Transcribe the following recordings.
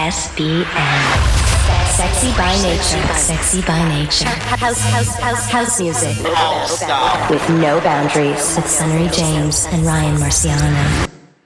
SBN. Sexy by nature. Sexy by nature. House music. With no boundaries. With Sunnery James and Ryan Marciano.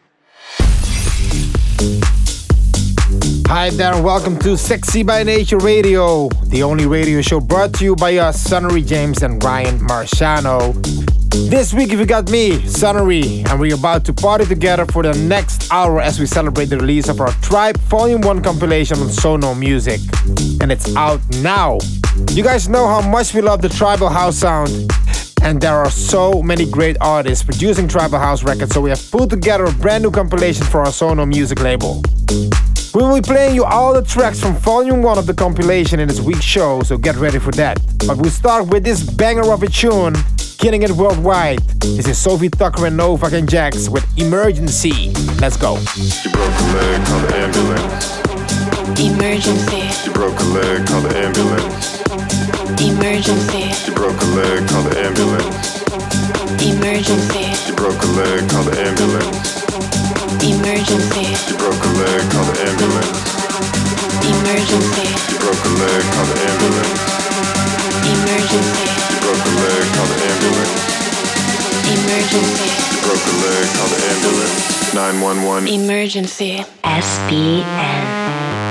Hi there, and welcome to Sexy by Nature Radio, the only radio show brought to you by us, Sunnery James and Ryan Marciano. This week we got me, Sunnery, and we're about to party together for the next hour as we celebrate the release of our Tribe Volume 1 compilation on Sono Music. And it's out now. You guys know how much we love the tribal house sound, and there are so many great artists producing tribal house records, so we have put together a brand new compilation for our Sono Music label. We will be playing you all the tracks from Volume 1 of the compilation in this week's show, so get ready for that. But we'll start with this banger of a tune, killing it worldwide. This is Sophie Tucker and Novak and Jax with Emergency. Let's go. She broke a leg, call the ambulance. Emergency. She broke a leg, call the ambulance. Emergency. She broke a leg, call the ambulance. Emergency. She broke a leg, call the ambulance. Emergency. She broke a leg, call the ambulance. Emergency. She broke a leg, call the ambulance. Emergency. She broke a leg, call the ambulance. Emergency. She broke a leg, call the ambulance. 911. Emergency. SBN.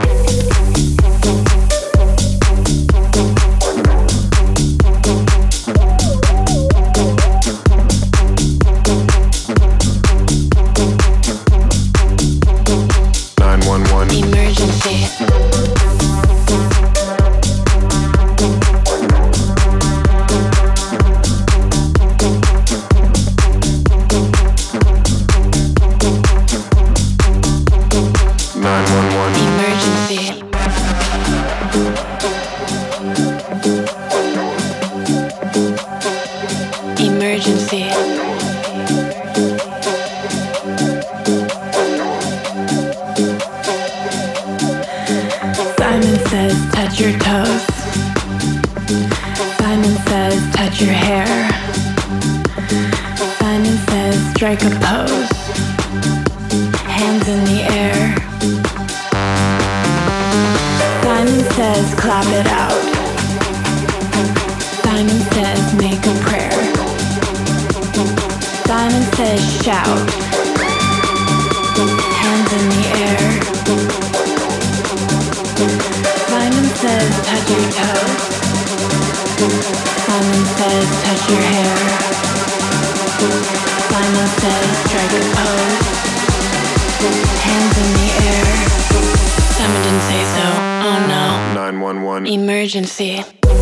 Emergency.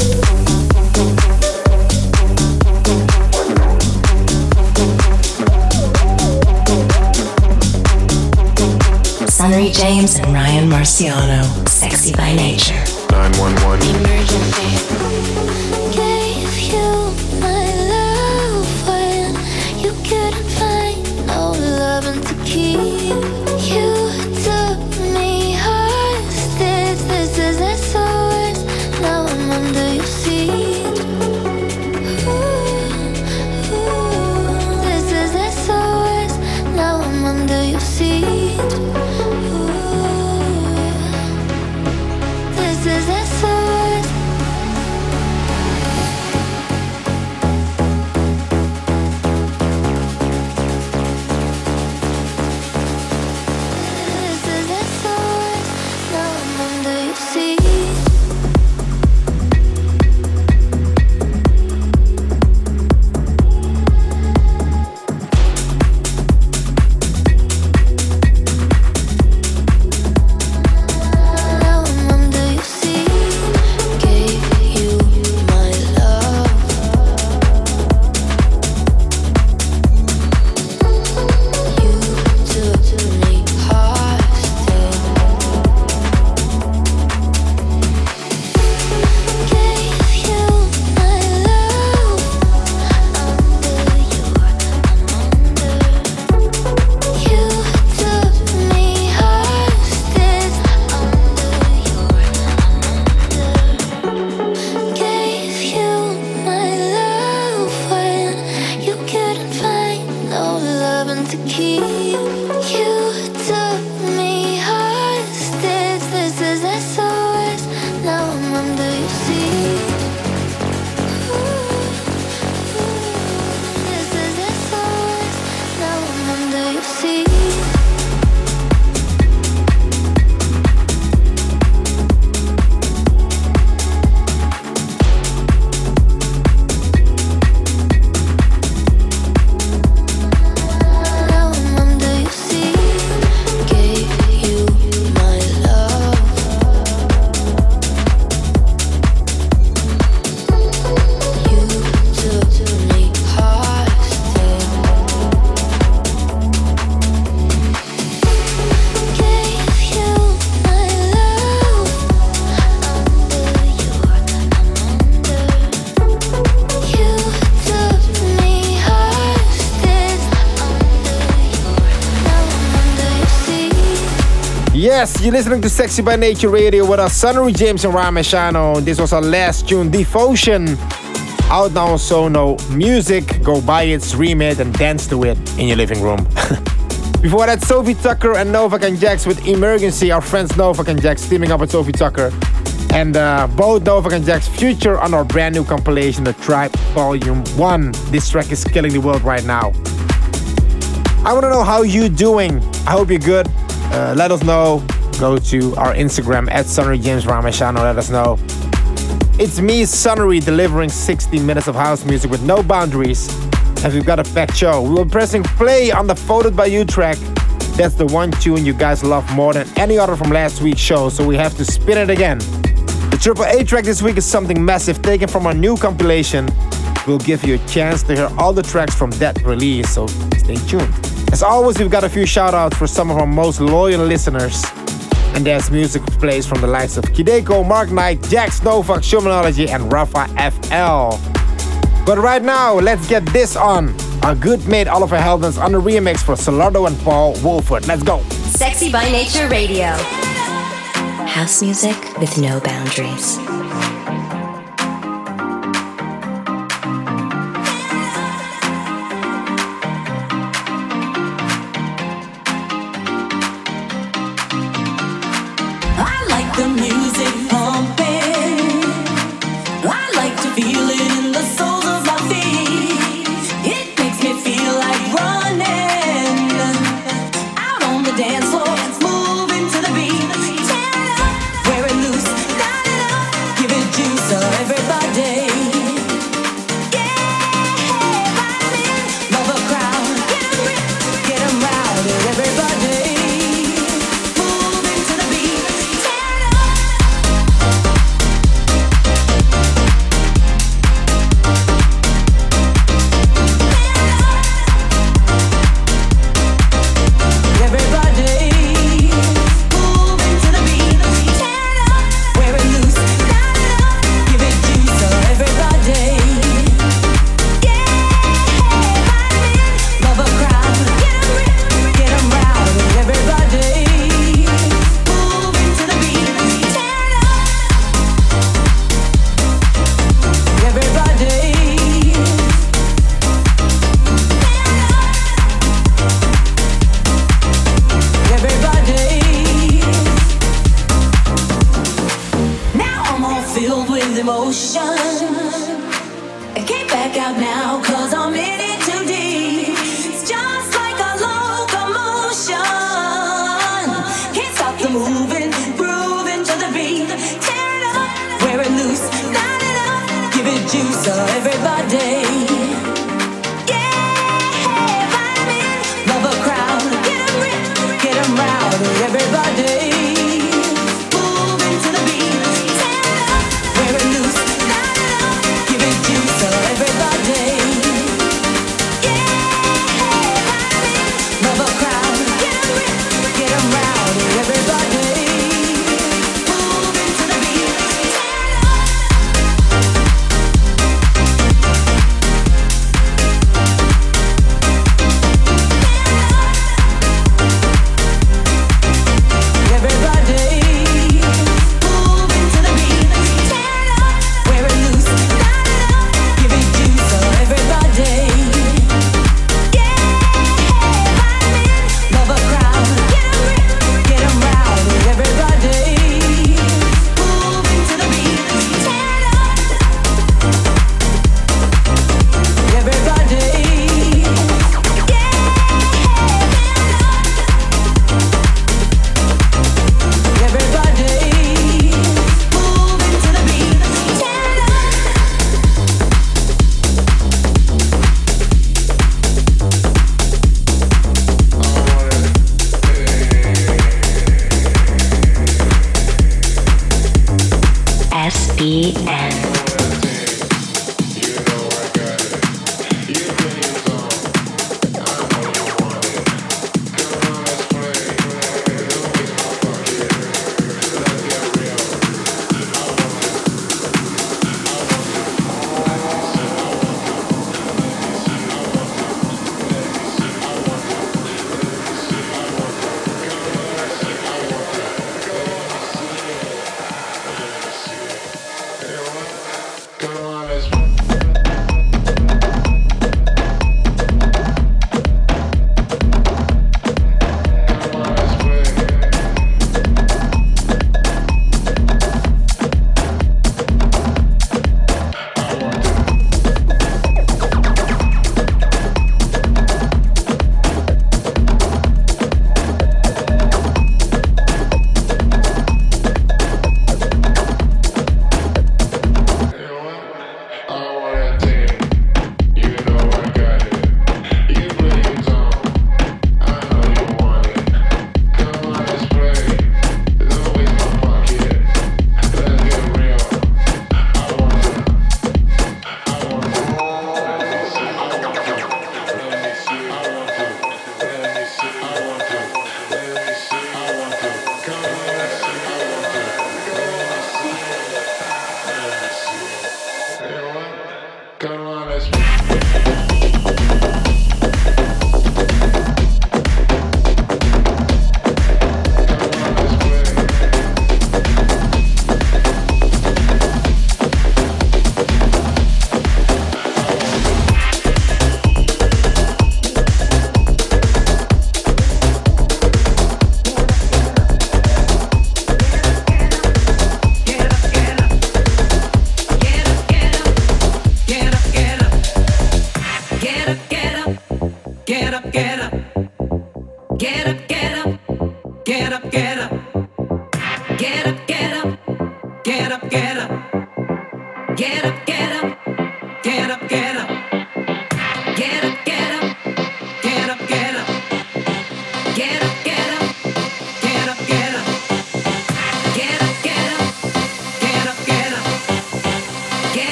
Sunnery James and Ryan Marciano. Sexy by nature. 911. Emergency. Gave you my love when you couldn't find no loving to keep. You took me hostage. This is SOS. Now I'm under your seat. This is SOS. Now I'm under your seat. This is SOS. This is SOS. Now I'm under your seat. Now I'm under your seat. Gave you my love. You took me hostage. Gave you my love. Under your, I'm under. You took me hostage. Under your, I'm under. Gave you my love when you couldn't find no loving to keep. You took me hostage. you see. Now I'm under your seat. Gave you my love. You took me hostage. Gave you my love. Under your, I'm under. You took me hostage. Now I'm under your seat. Yes, you're listening to Sexy by Nature Radio with us, Sunnery James and Ryan Marciano. This was our last tune, Devotion. Out now on Sono. Music, go buy it, stream it, and dance to it in your living room. Before that, Sophie Tucker and Novak and Jax with Emergency. Our friends Novak and Jax teaming up with Sophie Tucker. And both Novak and Jax feature on our brand new compilation, The Tribe Volume 1. This track is killing the world right now. I want to know how you doing. I hope you're good. Let us know. Go to our Instagram at Sunnery James Ramashano. Let us know. It's me, Sunnery, delivering 60 minutes of house music with no boundaries. And we've got a packed show. We were pressing play on the Voted by You track. That's the one tune you guys love more than any other from last week's show, so we have to spin it again. The Triple A track this week is something massive taken from our new compilation. We'll give you a chance to hear all the tracks from that release, so stay tuned. As always, we've got a few shout-outs for some of our most loyal listeners. And there's music plays from the likes of Kideko, Mark Knight, Jax, Novak, Shumanology, and Rafa FL. But right now, let's get this on. Our good mate Oliver Heldens on the remix for Solardo and Paul Wolford. Let's go. Sexy by Nature Radio. House music with no boundaries. I like the music pumping. I like to feel it in the soles of my feet. It makes me feel like running out on the dance floor, moving to the beat. Tear it up, wear it loose, light it up, give it juice, so everybody. Yeah, right in, love a crowd, get 'em ripped, get 'em rowdy, everybody. Moving to the beat, tear it up. BN.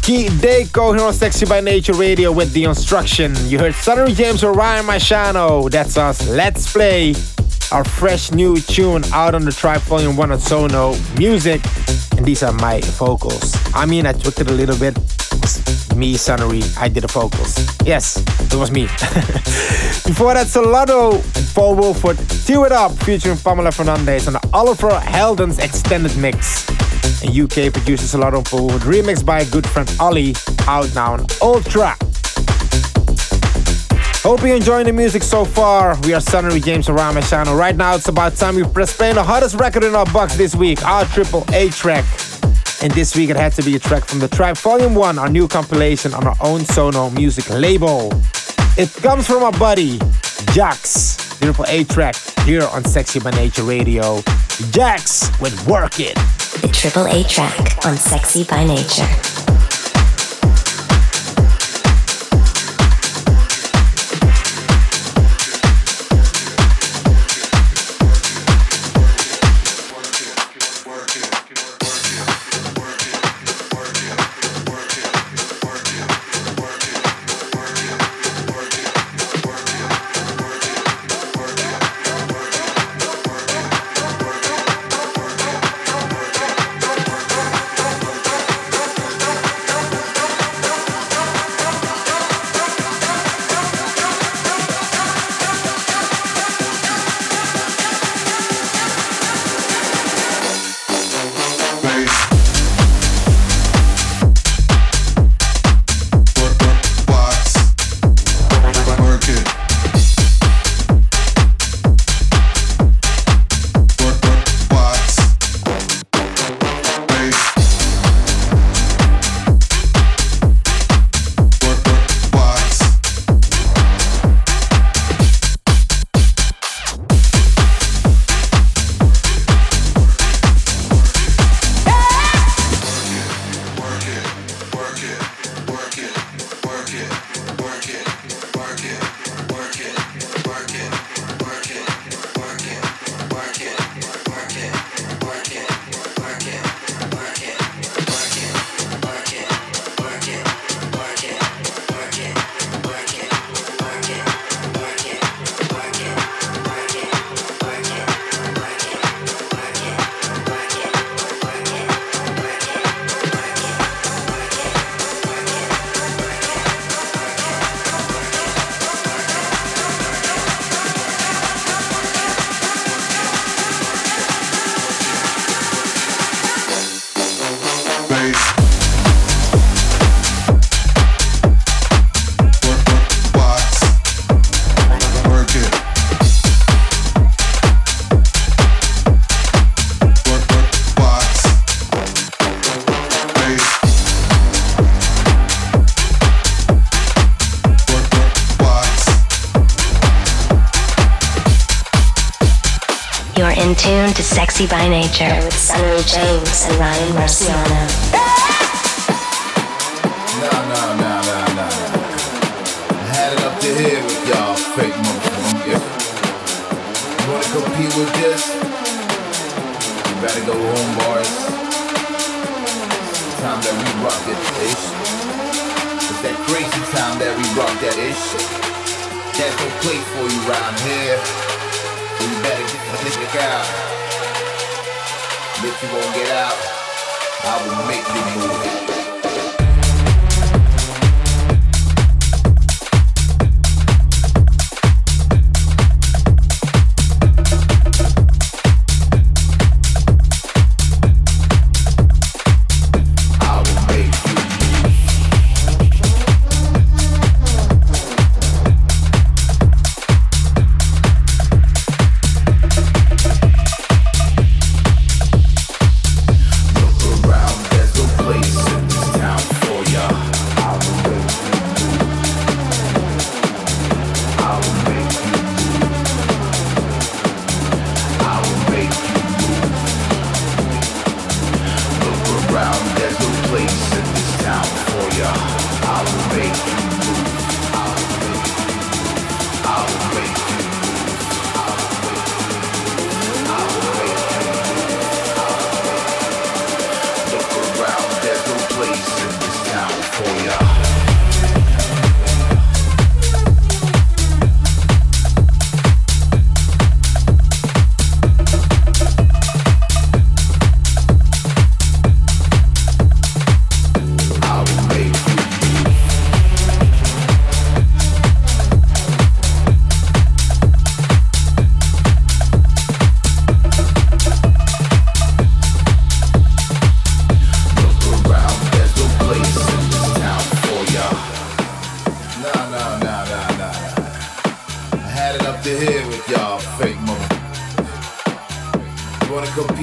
Key Dayco here on Sexy by Nature Radio with The Instruction. You heard Sunny James or Ryan Marciano. That's us. Let's play our fresh new tune out on the Tribe Volume 1 on Sono Music. And these are my vocals. I mean, I tweaked it a little bit. Me, Sunnery, I did the vocals. Yes, it was me. Before that, Solano and Paul Wolford, Tear It Up, featuring Pamela Fernandez on the Oliver Heldens extended mix. And UK producer Solano and Paul Wolford, remixed by a good friend Ollie, out now on Ultra. Hope you're enjoying the music so far. We are Sunnery James and Ryan Marciano. Right now, it's about time we press play on the hottest record in our box this week, our Triple A track. And this week it had to be a track from the Tribe Volume 1, our new compilation on our own Sono Music label. It comes from our buddy, Jax, Triple A track here on Sexy by Nature Radio. Jax with Work It. The Triple A track on Sexy by Nature. In tune to Sexy by Nature with Sunny James and Ryan Marciano. Nah. I had it up to here with y'all fake motherfuckers. You wanna compete with this? You better go home, boys. It's time that we rock that ish. It's that crazy time that we rock that ish. There's no place for you around here. So you better get the dick out. If you won't get out, I will make you move. Place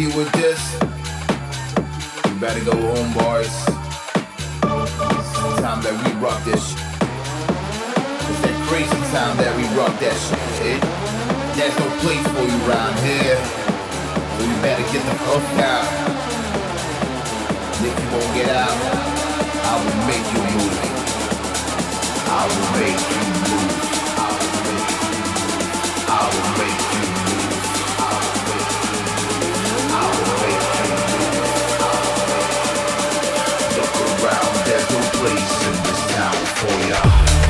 compete with this, you better go home, boys. It's the time that we rock this shit. It's that crazy time that we rock that shit. There's no place for you around here, so you better get the fuck out. And if you won't get out, I will make you move. I will make you move. I will make you move. I will make you move. I will make you move. I will make you move. I will make you move. Look around, there's no place in this town for ya.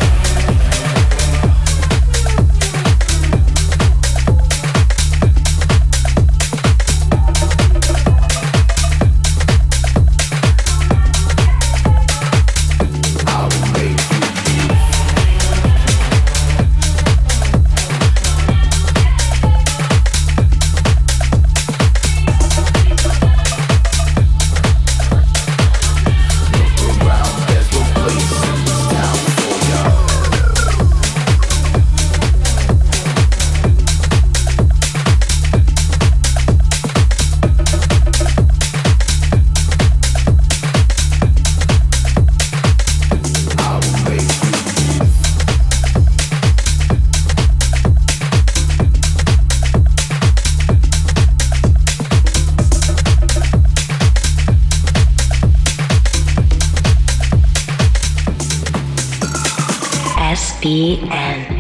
SBN.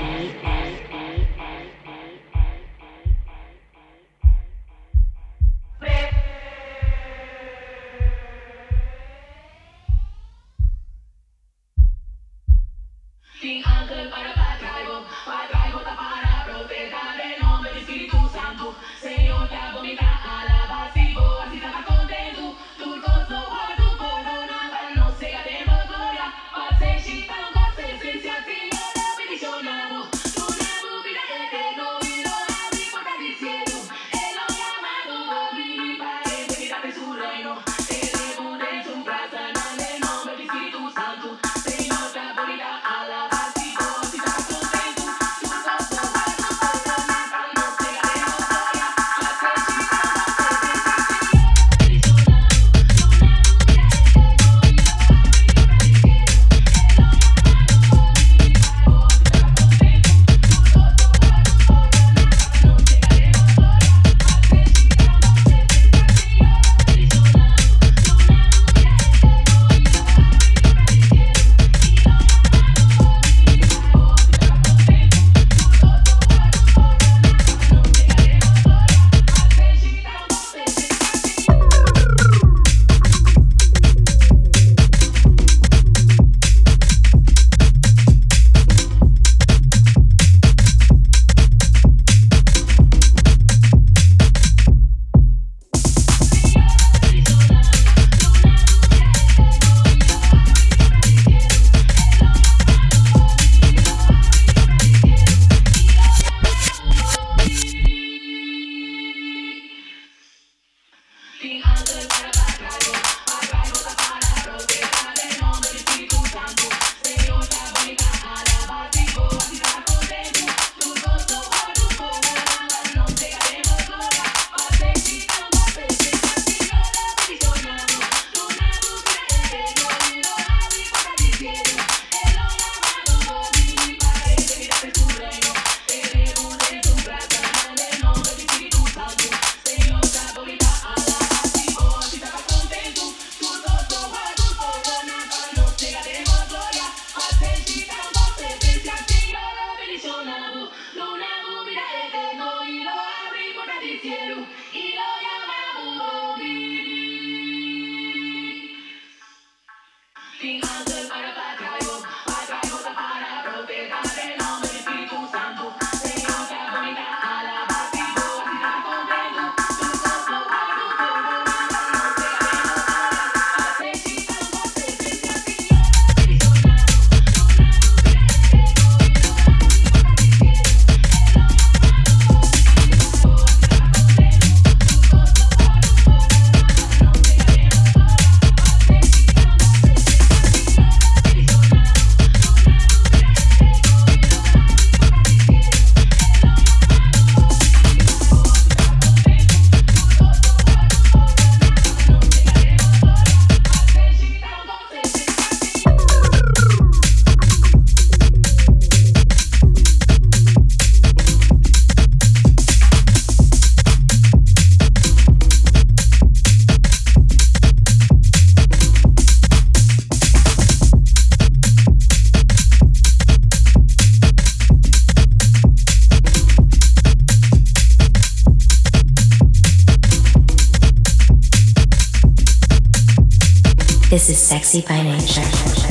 This is Sexy by Nature.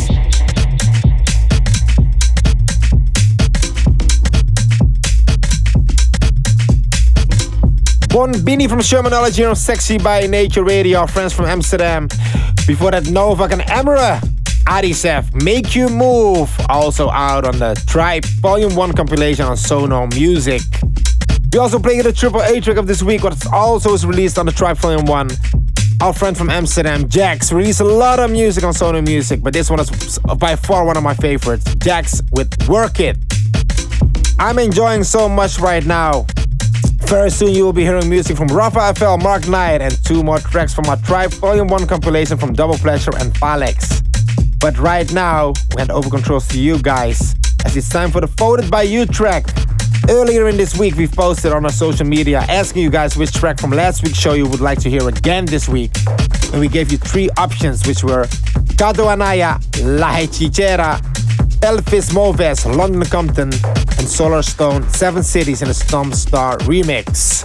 One Beanie from Shermanology on Sexy by Nature Radio, our friends from Amsterdam. Before that, Novak and Emra, Adisef, Make You Move, also out on the Tribe Volume 1 compilation on Sono Music. We also played the Triple A track of this week, what also is released on the Tribe Volume 1. Our friend from Amsterdam, Jax, released a lot of music on Sono Music, but this one is by far one of my favorites. Jax with Work It. I'm enjoying so much right now. Very soon you will be hearing music from Rafa FL, Mark Knight, and 2 more tracks from our Tribe Volume 1 compilation from Double Pleasure and Palex. But right now, we hand over controls to you guys, as it's time for the Voted by You track. Earlier in this week, we've posted on our social media asking you guys which track from last week's show you would like to hear again this week. And we gave you 3 options, which were Kato Anaya, La Hechicera, Elvis Moves, London Compton, and Solarstone, 7 Cities in a Storm Star remix.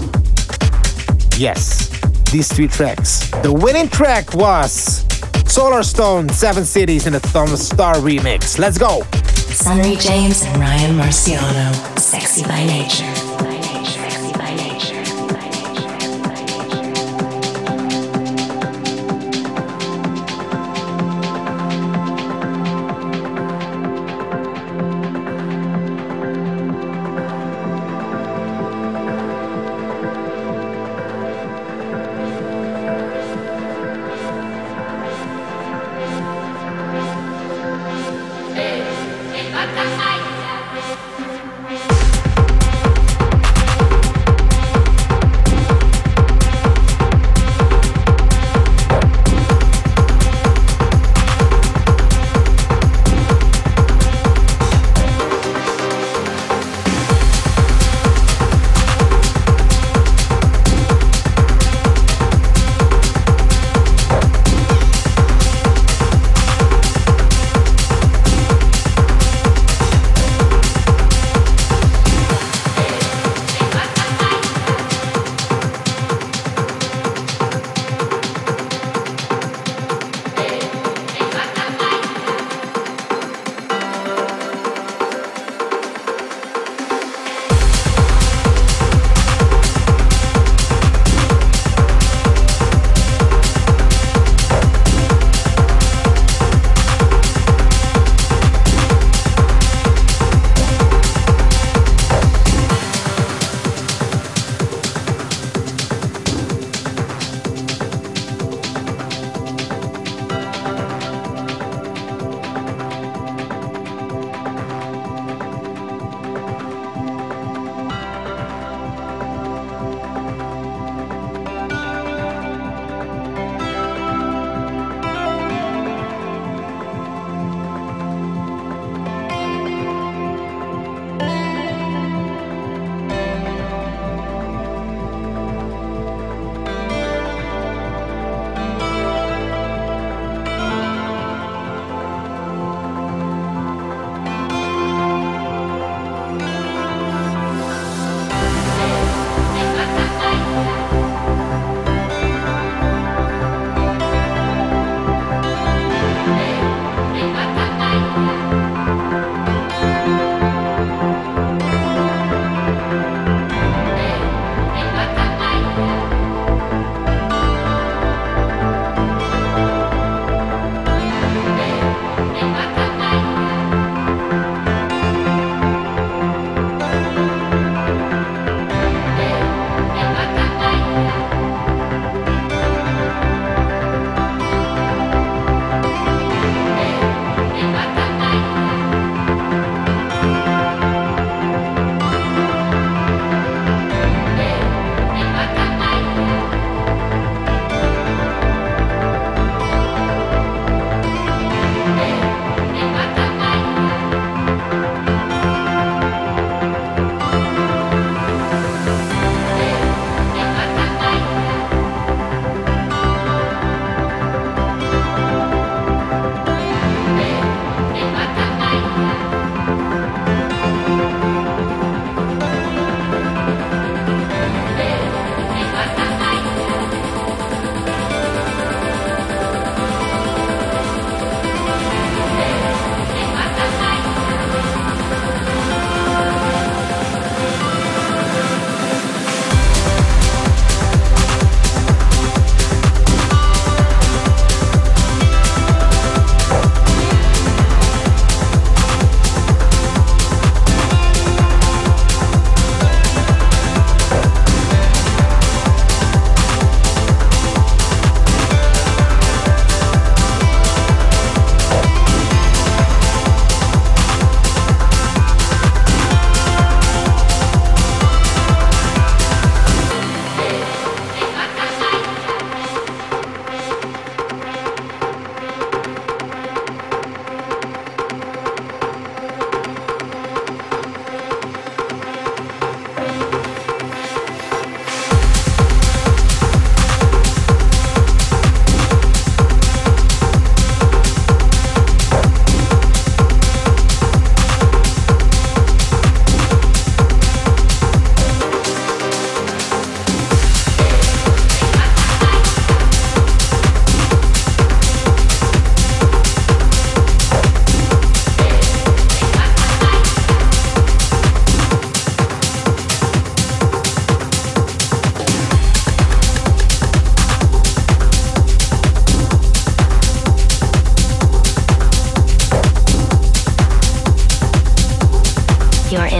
Yes, these 3 tracks. The winning track was Solarstone, 7 Cities in a Storm Star remix. Let's go! Sunny James and Ryan Marciano, Sexy by Nature.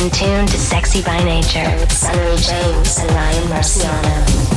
in tune to Sexy by Nature with Sunny James and Ryan Marciano.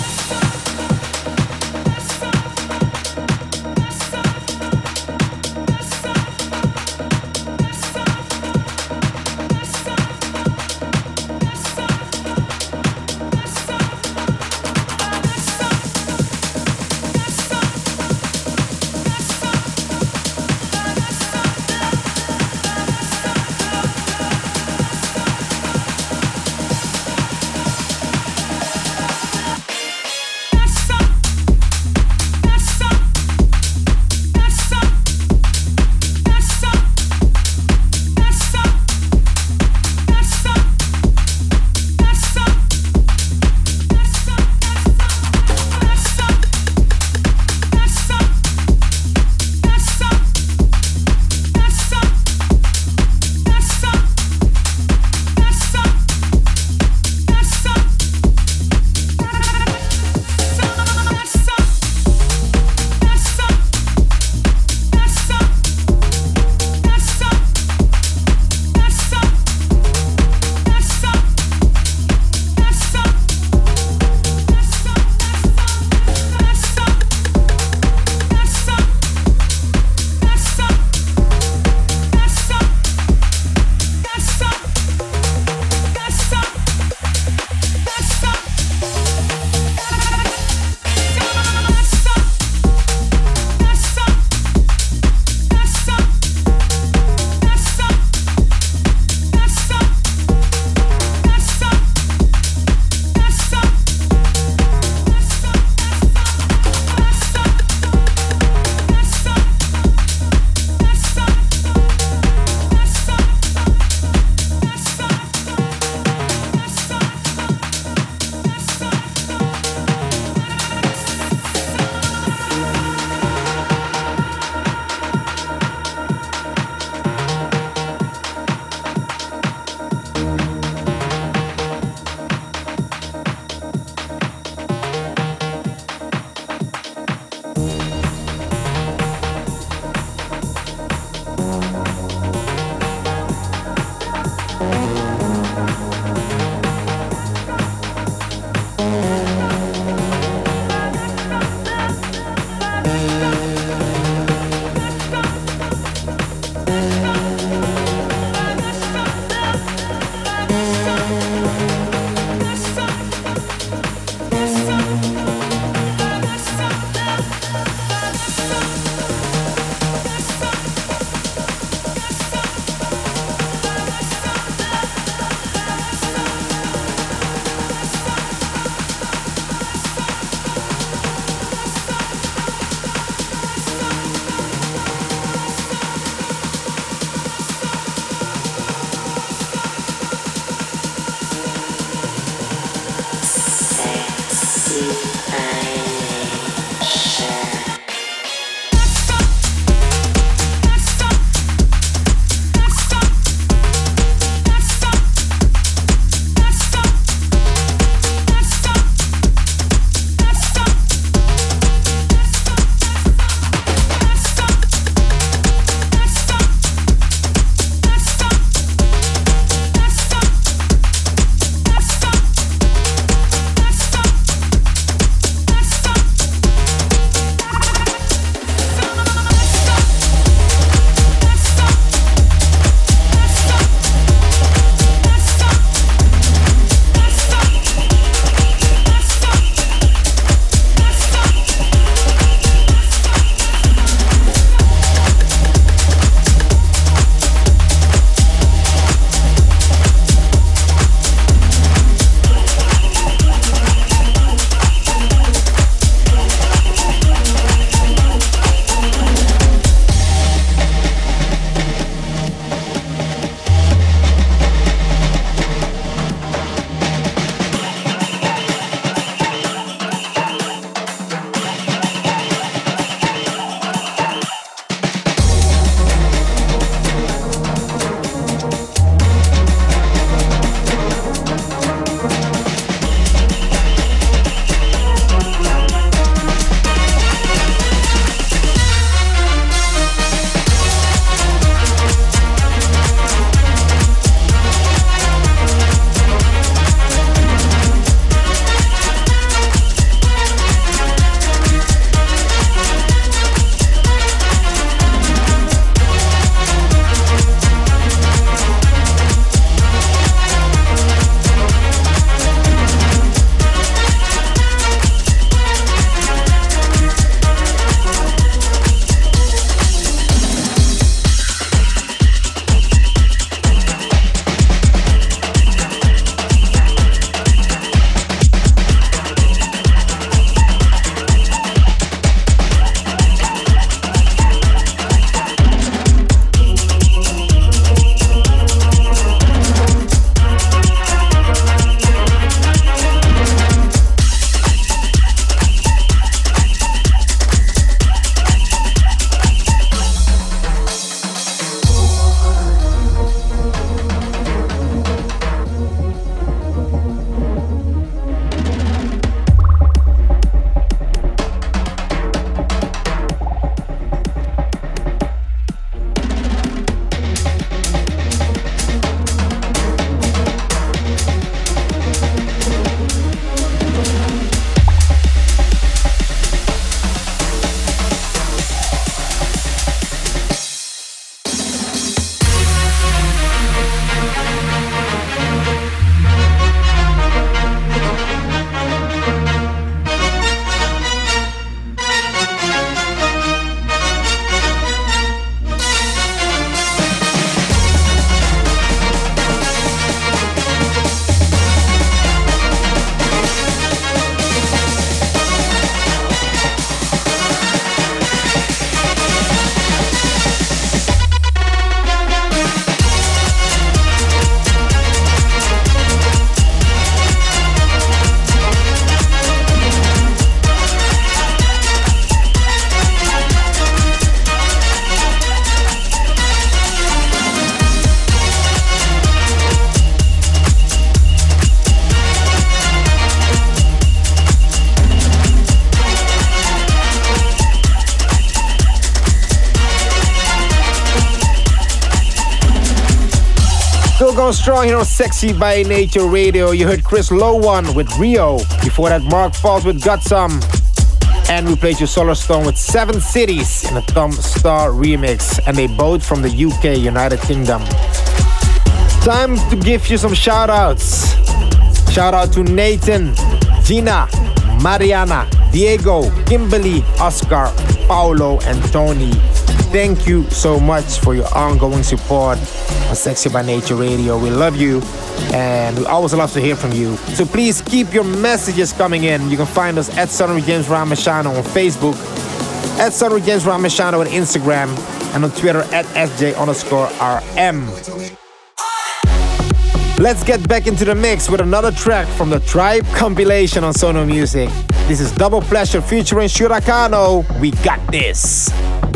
going strong here on Sexy by Nature Radio. You heard Chris Lowan with Rio. Before that, Mark Falls with Got Some. And we played you Solarstone with 7 Cities in a Tom Star remix. And they both from the UK, United Kingdom. Time to give you some shout outs. Shout out to Nathan, Gina, Mariana, Diego, Kimberly, Oscar, Paulo, and Tony. Thank you so much for your ongoing support on Sexy by Nature Radio. We love you and we always love to hear from you. So please keep your messages coming in. You can find us at Sonny James Ramachano on Facebook, at Sonny James Ramachano on Instagram, and on Twitter at SJ_RM. Let's get back into the mix with another track from the Tribe compilation on Sono Music. This is Double Pleasure featuring Shuracano. We got this.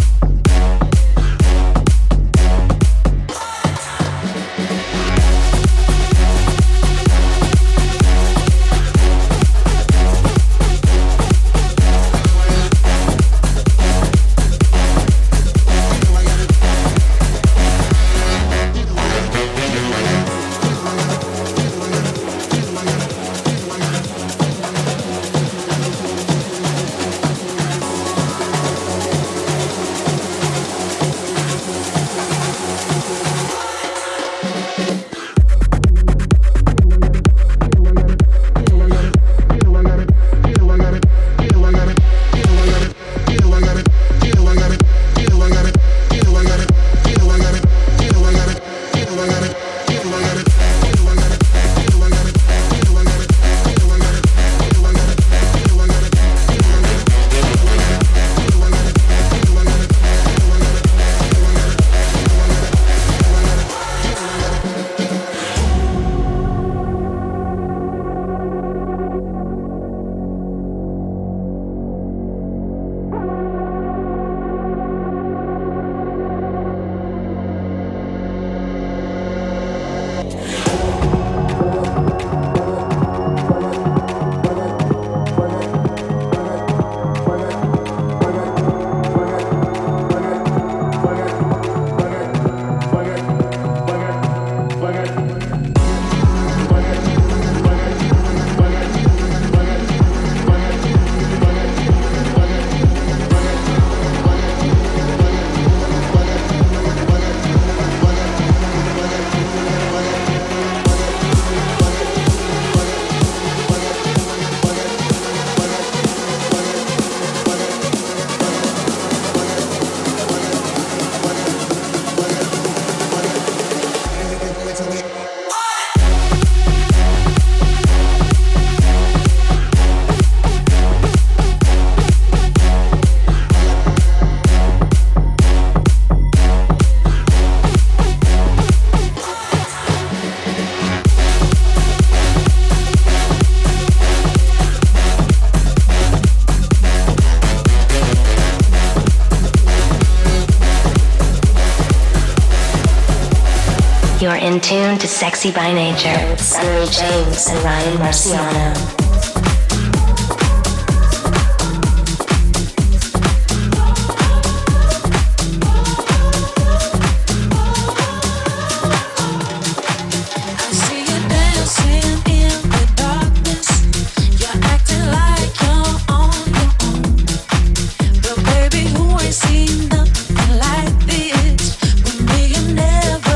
You're in tune to Sexy by Nature with Sonny James and Ryan Marciano.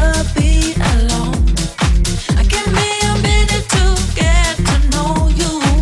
Give me a minute to get to know you.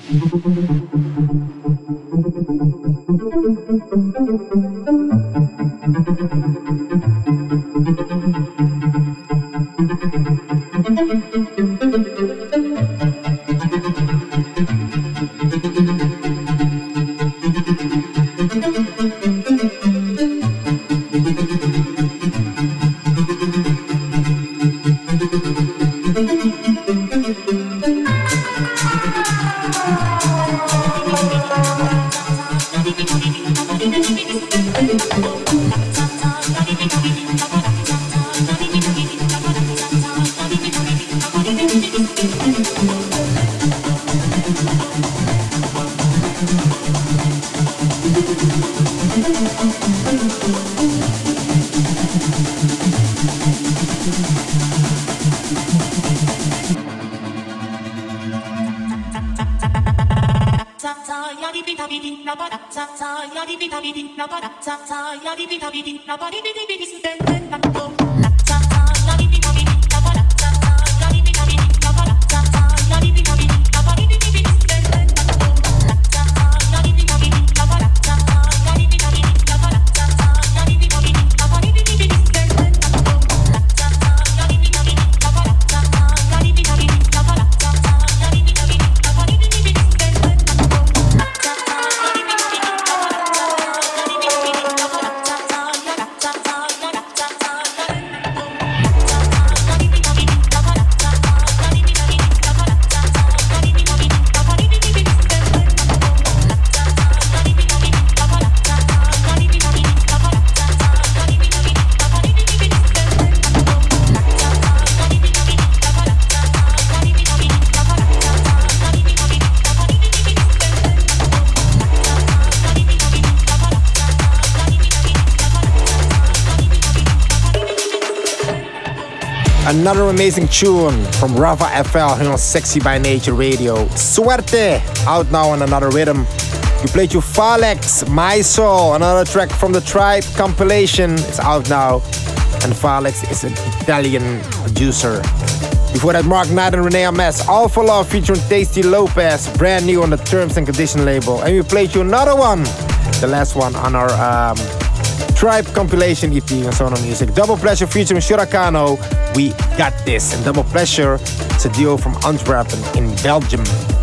Another amazing tune from Rafa FL here on Sexy by Nature Radio. Suerte, out now on Another Rhythm. We played you Falex, My Soul, another track from the Tribe compilation. It's out now. And Falex is an Italian producer. Before that, Mark Knight and Renee Ames, All for Love featuring Tasty Lopez, brand new on the Terms and Condition label. And we played you another one, the last one on our Tribe compilation EP and Sonar Music. Double Pleasure featuring Shuracano, We Got This. And Double Pleasure is a duo from Antwerp in Belgium.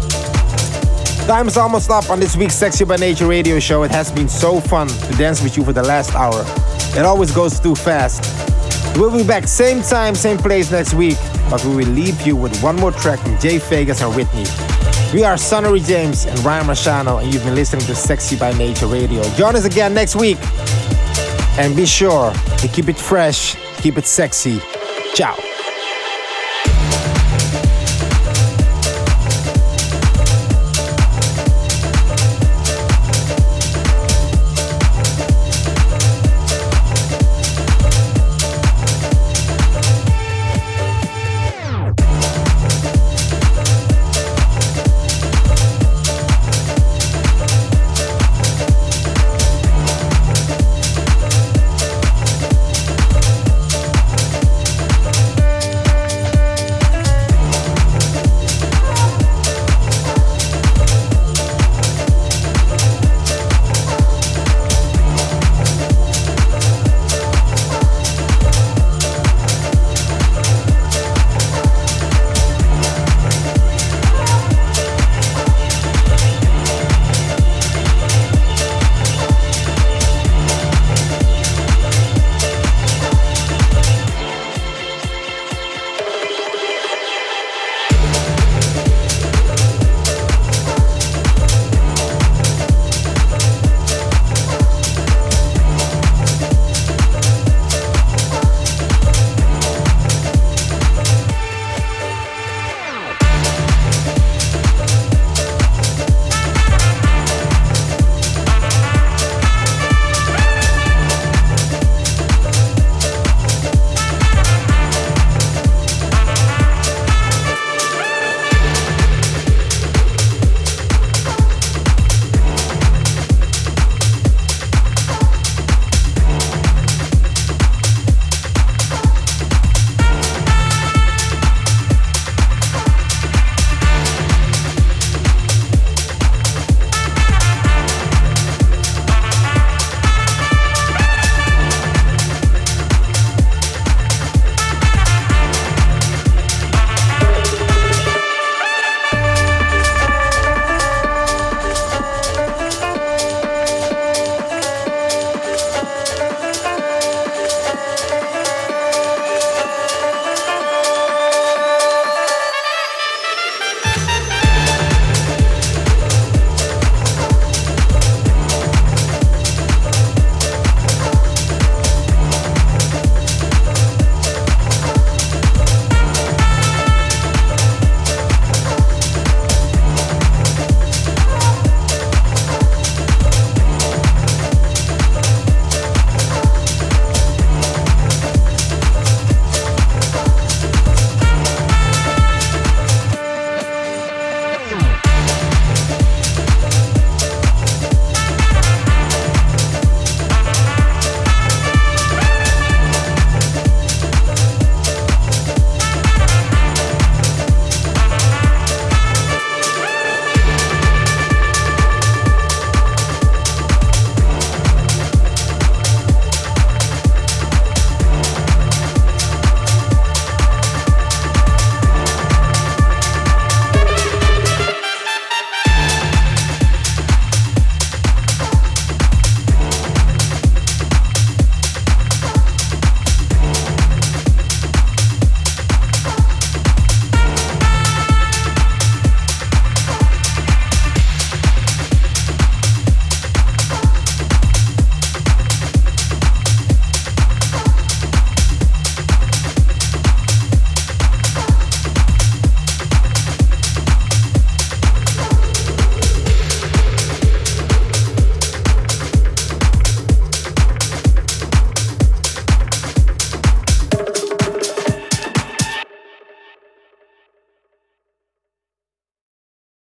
Time is almost up on this week's Sexy by Nature radio show. It has been so fun to dance with you for the last hour. It always goes too fast. We'll be back same time, same place next week, but we will leave you with one more track from Jay Vegas and Whitney. We are Sonny James and Ryan Marciano, and you've been listening to Sexy by Nature Radio. Join us again next week. And be sure to keep it fresh, keep it sexy. Ciao.